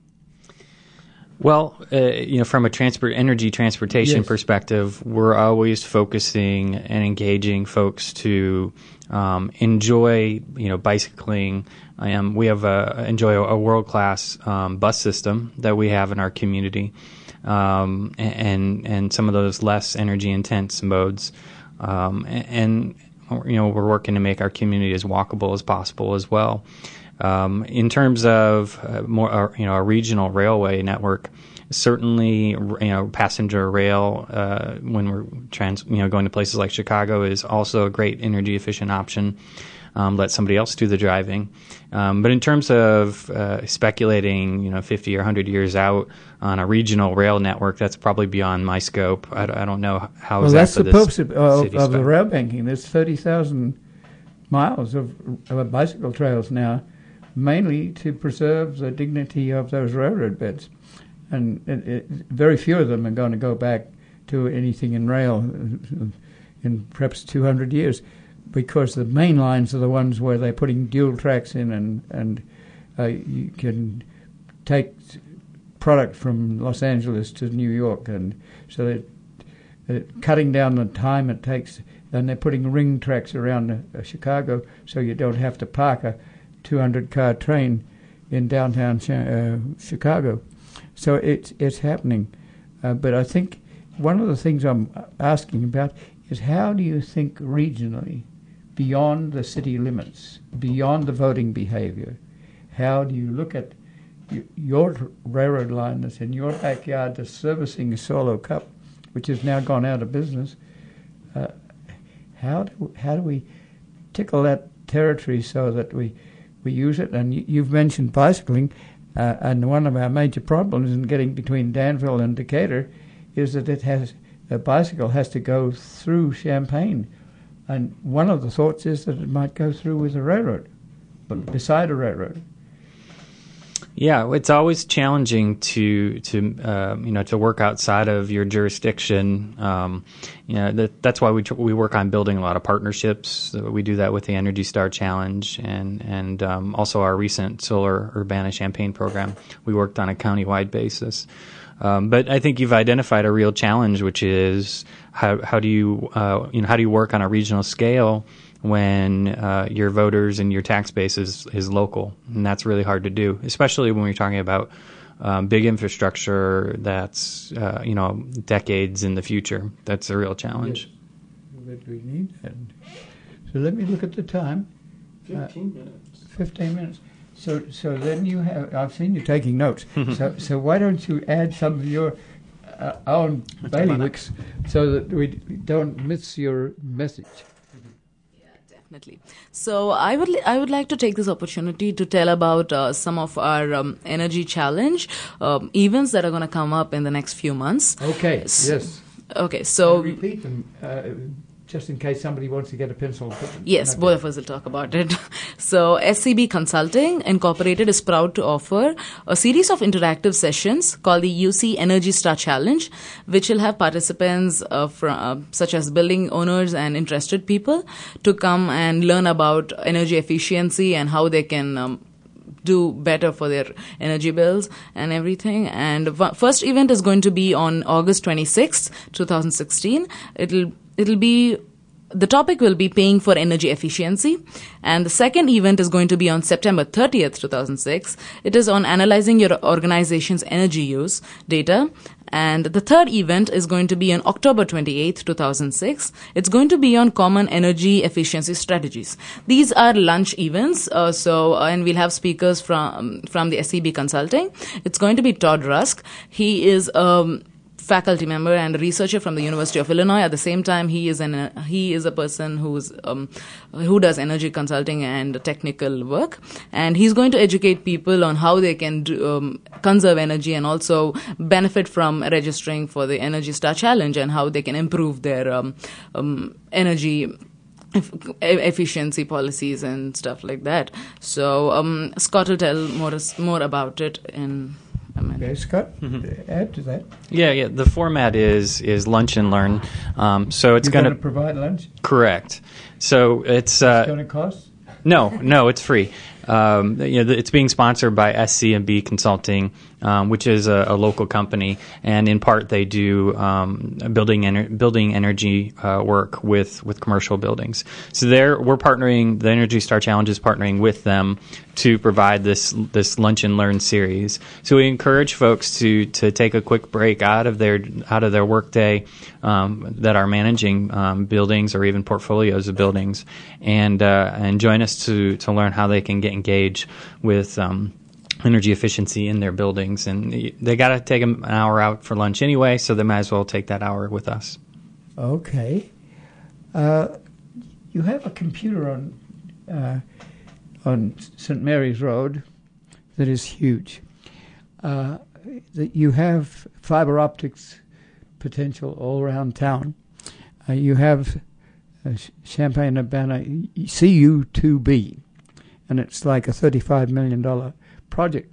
Well, uh, you know, from a transport energy transportation Yes. perspective, we're always focusing and engaging folks to um, enjoy, you know, bicycling. Um, we have a, enjoy a, a world class um, bus system that we have in our community, um, and and some of those less energy intense modes, um, and, and you know, we're working to make our community as walkable as possible as well. Um, in terms of uh, more, uh, you know, a regional railway network, certainly, you know, passenger rail uh, when we're trans, you know, going to places like Chicago is also a great energy efficient option. Um, let somebody else do the driving. Um, but in terms of uh, speculating, you know, fifty or one hundred years out on a regional rail network, that's probably beyond my scope. I, I don't know how. Well, that's the this purpose of, of, city of the spec- rail banking. There's thirty thousand miles of, of bicycle trails now, mainly to preserve the dignity of those railroad beds. And it, it, very few of them are going to go back to anything in rail in perhaps two hundred years, because the main lines are the ones where they're putting dual tracks in, and, and uh, you can take product from Los Angeles to New York, and so that uh, cutting down the time it takes. And they're putting ring tracks around uh, Chicago, so you don't have to park a two hundred car train in downtown uh, Chicago. So it's it's happening. Uh, but I think one of the things I'm asking about is, how do you think regionally, beyond the city limits, beyond the voting behavior, how do you look at y- your railroad line that's in your backyard that's servicing Solo Cup, which has now gone out of business? Uh, how do how do we tickle that territory so that we we use it? And y- you've mentioned bicycling, uh, and one of our major problems in getting between Danville and Decatur is that it has a bicycle has to go through Champaign, and one of the thoughts is that it might go through with a railroad, but beside a railroad. Yeah, it's always challenging to to uh, you know to work outside of your jurisdiction. Um, you know that, that's why we tr- we work on building a lot of partnerships. We do that with the Energy Star Challenge and and um, also our recent Solar Urbana Champaign program. We worked on a countywide basis. Um, but I think you've identified a real challenge, which is how how do you uh, you know how do you work on a regional scale when uh, your voters and your tax base is, is local, and that's really hard to do, especially when we're talking about um, big infrastructure that's uh, you know decades in the future. That's a real challenge. Yes. But we need that. So let me look at the time. Fifteen uh, minutes. Fifteen minutes. So, so then you have. I've seen you taking notes. so, so why don't you add some of your uh, own bailiwicks so that we don't miss your message? Definitely. So I would li- I would like to take this opportunity to tell about uh, some of our um, energy challenge um, events that are going to come up in the next few months. Okay. S- Yes. Okay. So repeat them, uh, just in case somebody wants to get a pencil. yes, Okay. both of us will talk about it. So S C B Consulting Incorporated is proud to offer a series of interactive sessions called the U C Energy Star Challenge, which will have participants uh, from, uh, such as building owners and interested people to come and learn about energy efficiency and how they can um, do better for their energy bills and everything. And v- first event is going to be on August twenty-sixth, twenty sixteen. It'll it'll be the topic will be paying for energy efficiency, and the second event is going to be on September thirtieth, two thousand six. It is on analyzing your organization's energy use data. And the third event is going to be on October twenty-eighth, two thousand six. It's going to be on common energy efficiency strategies. These are lunch events, uh, so uh, and we'll have speakers from from the S C B Consulting. It's going to be Todd Rusk. He is um faculty member and a researcher from the University of Illinois. At the same time, he is an uh, he is a person who's um, who does energy consulting and technical work, and he's going to educate people on how they can do, um, conserve energy and also benefit from registering for the Energy Star Challenge and how they can improve their um, um, energy efficiency policies and stuff like that. So um, Scott will tell more more about it in. Okay, Scott, mm-hmm. add to that. Yeah, yeah. The format is is lunch and learn. Um, so it's You're going to provide lunch. Correct. So it's uh, going to cost. No, no, it's free. Um, you know, it's being sponsored by S C and B Consulting, um, which is a, a local company, and in part they do um, building ener- building energy uh, work with, with commercial buildings. So there, we're partnering. The Energy Star Challenge is partnering with them to provide this this lunch and learn series. So we encourage folks to to take a quick break out of their out of their workday um, that are managing um, buildings or even portfolios of buildings, and uh, and join us to to learn how they can get engaged with um, energy efficiency in their buildings. And they got to take an hour out for lunch anyway, so they might as well take that hour with us. Okay. Uh, you have a computer on uh, on Saint Mary's Road that is huge. Uh, that you have fiber optics potential all around town. Uh, you have uh, Champaign-Urbana C U two B, and it's like a thirty-five million dollars project.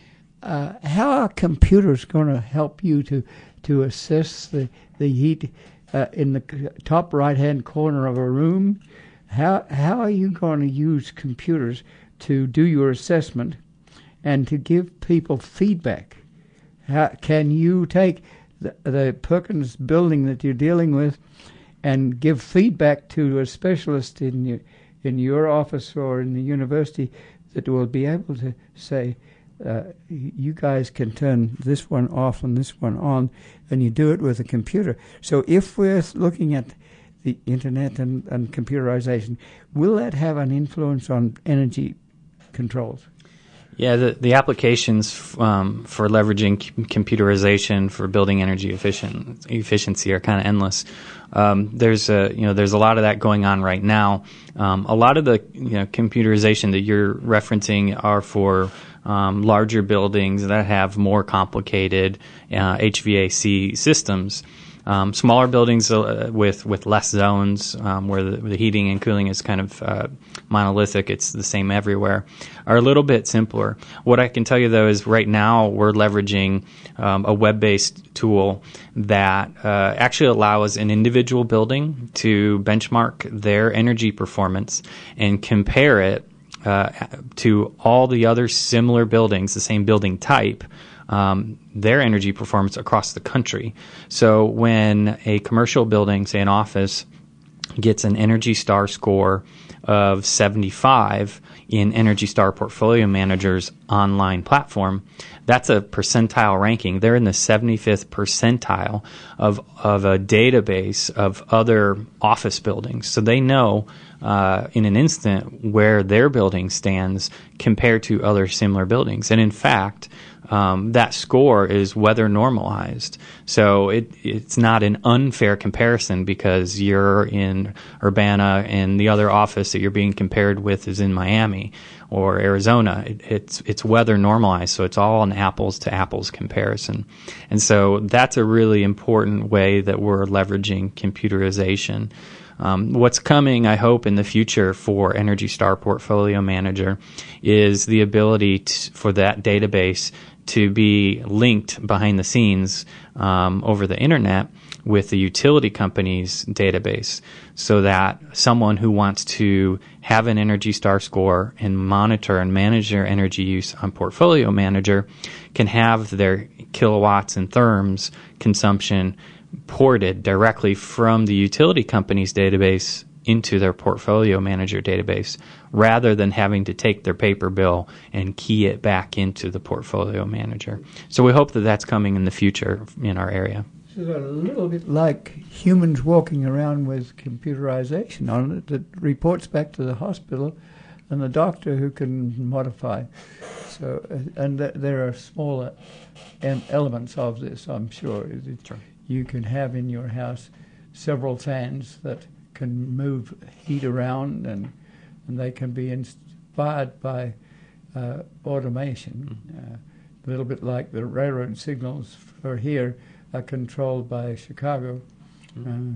Uh, how are computers going to help you to, to assess the, the heat uh, in the top right-hand corner of a room? How how are you going to use computers to do your assessment and to give people feedback? How can you take the, the Perkins building that you're dealing with and give feedback to a specialist in your, in your office or in the university that will be able to say, uh, you guys can turn this one off and this one on, and you do it with a computer. So if we're looking at the internet and, and computerization, will that have an influence on energy controls? Yeah, the, the applications um, for leveraging c- computerization for building energy efficient efficiency are kind of endless. Um, there's a you know there's a lot of that going on right now. Um, a lot of the you know computerization that you're referencing are for um, larger buildings that have more complicated uh, H V A C systems. Um, smaller buildings uh, with with less zones, um, where the, the heating and cooling is kind of uh, monolithic, it's the same everywhere, are a little bit simpler. What I can tell you, though, is right now we're leveraging um, a web-based tool that uh, actually allows an individual building to benchmark their energy performance and compare it uh, to all the other similar buildings, the same building type, Um, their energy performance across the country. So when a commercial building, say an office, gets an Energy Star score of seventy-five in Energy Star Portfolio Manager's online platform, that's a percentile ranking. They're in the seventy-fifth percentile of of a database of other office buildings. So they know uh, in an instant where their building stands compared to other similar buildings. And in fact, Um, that score is weather normalized. So it, it's not an unfair comparison because you're in Urbana and the other office that you're being compared with is in Miami or Arizona. It, it's it's weather normalized, so it's all an apples to apples comparison. And so that's a really important way that we're leveraging computerization. Um, what's coming, I hope, in the future for Energy Star Portfolio Manager is the ability to, for that database to be linked behind the scenes um, over the internet with the utility company's database, so that someone who wants to have an Energy Star score and monitor and manage their energy use on Portfolio Manager can have their kilowatts and therms consumption ported directly from the utility company's database into their Portfolio Manager database, rather than having to take their paper bill and key it back into the Portfolio Manager. So we hope that that's coming in the future in our area. This is a little bit like humans walking around with computerization on it that reports back to the hospital and the doctor who can modify. So, uh, and th- there are smaller em- elements of this, I'm sure. Sure. You can have in your house several fans that can move heat around, and and they can be inspired by uh, automation. Mm-hmm. Uh, a little bit like the railroad signals for here are controlled by Chicago, mm-hmm. uh,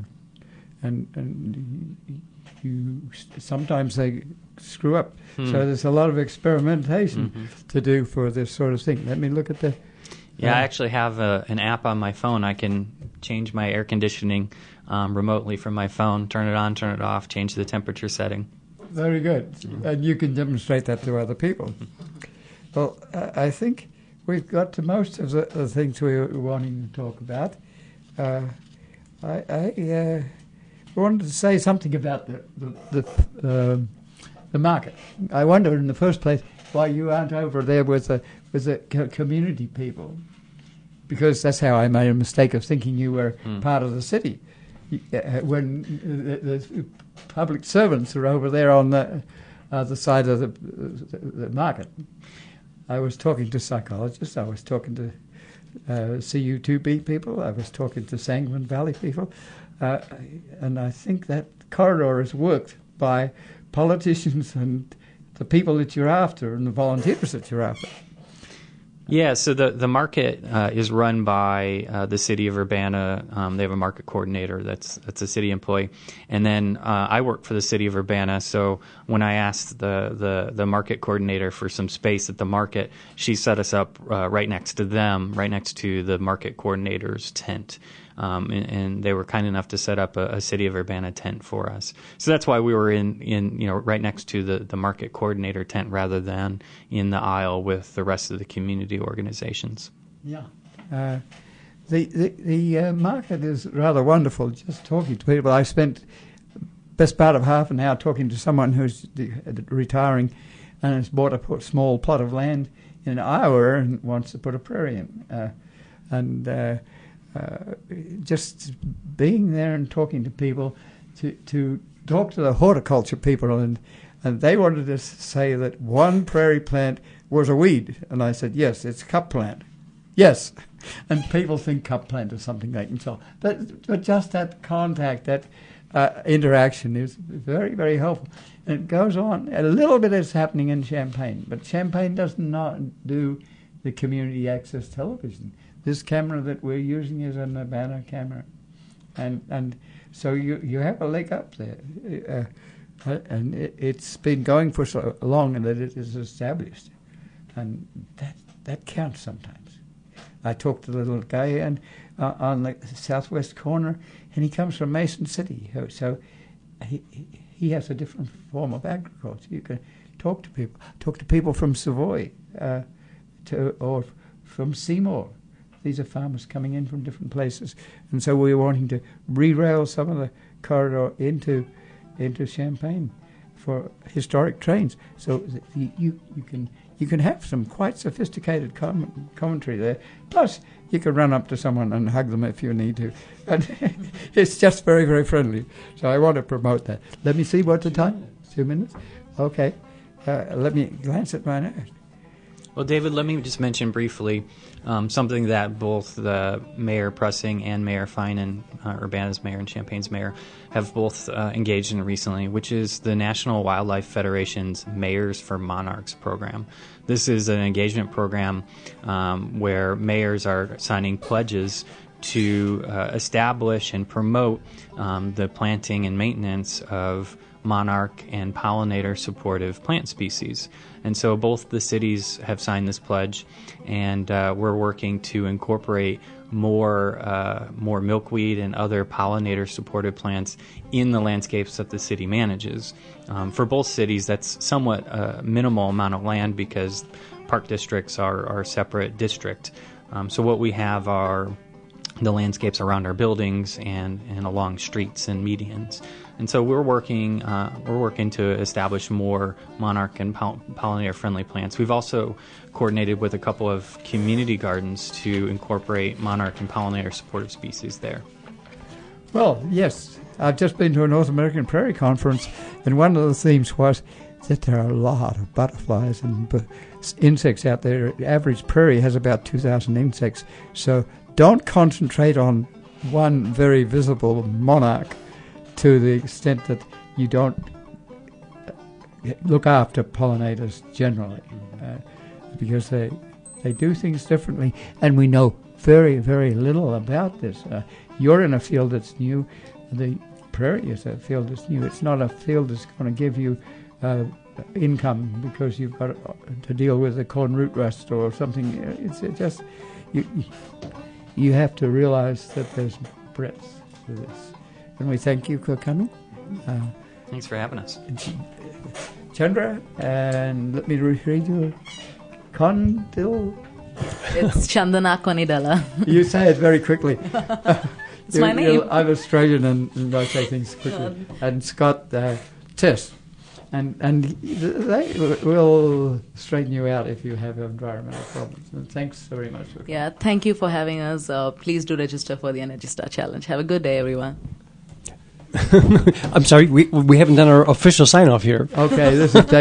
and and you sometimes they screw up. Mm-hmm. So there's a lot of experimentation mm-hmm. to do for this sort of thing. Let me look at the. Yeah, uh, I actually have a, an app on my phone. I can change my air conditioning um, remotely from my phone, turn it on, turn it off, change the temperature setting. Very good. And you can demonstrate that to other people. Well, I I think we've got to most of the, the things we were wanting to talk about. Uh, I, I uh, wanted to say something about the the the, uh, the market. I wonder, in the first place, why you aren't over there with the with the co- community people, because that's how I made a mistake of thinking you were mm. part of the city. Uh, when the, the public servants are over there on the other side of the, the, the market. I was talking to psychologists, I was talking to uh, C U two B people, I was talking to Sangamon Valley people, uh, and I think that corridor is worked by politicians and the people that you're after and the volunteers that you're after. Yeah, so the, the market uh, is run by uh, the city of Urbana. Um, they have a market coordinator that's that's a city employee. And then uh, I work for the city of Urbana, so when I asked the, the, the market coordinator for some space at the market, she set us up uh, right next to them, right next to the market coordinator's tent. Um, and, and they were kind enough to set up a, a City of Urbana tent for us. So that's why we were in, in you know, right next to the, the market coordinator tent rather than in the aisle with the rest of the community organizations. Yeah. Uh, the the, the uh, market is rather wonderful, just talking to people. I spent best part of half an hour talking to someone who's de- retiring and has bought a small plot of land in Iowa and wants to put a prairie in. Uh, and... Uh, Uh, just being there and talking to people, to to talk to the horticulture people, and and they wanted to say that one prairie plant was a weed, and I said yes, it's cup plant, yes, and people think cup plant is something they can sell, but but just that contact, that uh, interaction is very very helpful, and it goes on. A little bit is happening in Champaign, but Champaign does not do the community access television. This camera that we're using is an Urbana camera, and and so you you have a leg up there, uh, and it, it's been going for so long that it is established, and that that counts sometimes. I talked to the little guy and uh, on the southwest corner, and he comes from Mason City, so he he has a different form of agriculture. You can talk to people, talk to people from Savoy, uh, to or from Seymour. These are farmers coming in from different places, and so we're wanting to re-rail some of the corridor into into Champaign for historic trains. So that you you can you can have some quite sophisticated com- commentary there. Plus, you can run up to someone and hug them if you need to, and it's just very very friendly. So I want to promote that. Let me see what's the time. Two minutes. Okay. Uh, let me glance at my notes. Well, David, let me just mention briefly um, something that both the Mayor Pressing and Mayor Finan, uh, Urbana's mayor and Champaign's mayor, have both uh, engaged in recently, which is the National Wildlife Federation's Mayors for Monarchs program. This is an engagement program um, where mayors are signing pledges to uh, establish and promote um, the planting and maintenance of monarch and pollinator supportive plant species. And so both the cities have signed this pledge, and uh, we're working to incorporate more uh, more milkweed and other pollinator supportive plants in the landscapes that the city manages. Um, for both cities, that's somewhat a minimal amount of land because park districts are, are a separate district. Um, so what we have are the landscapes around our buildings and, and along streets and medians. And so we're working uh, we're working to establish more monarch and poll- pollinator-friendly plants. We've also coordinated with a couple of community gardens to incorporate monarch and pollinator supportive species there. Well, yes. I've just been to a North American Prairie Conference, and one of the themes was that there are a lot of butterflies and b- insects out there. The average prairie has about two thousand insects. So don't concentrate on one very visible monarch to the extent that you don't look after pollinators generally, uh, because they they do things differently, and we know very, very little about this. Uh, you're in a field that's new. The prairie is a field that's new. It's not a field that's going to give you uh, income because you've got to deal with the corn root rust or something. It's it just you you have to realize that there's breadth to this. And we thank you for coming. Uh, Thanks for having us. Chandra, and let me read you. Condil. It's Chandana Konidala. You say it very quickly. It's my name. I'm Australian and, and I say things quickly. And Scott uh, Tess. And and they will straighten you out if you have environmental problems. And thanks very much. For Yeah, thank you for having us. Uh, please do register for the Energy Star Challenge. Have a good day, everyone. I'm sorry, we we haven't done our official sign off here. Okay, this is Dave.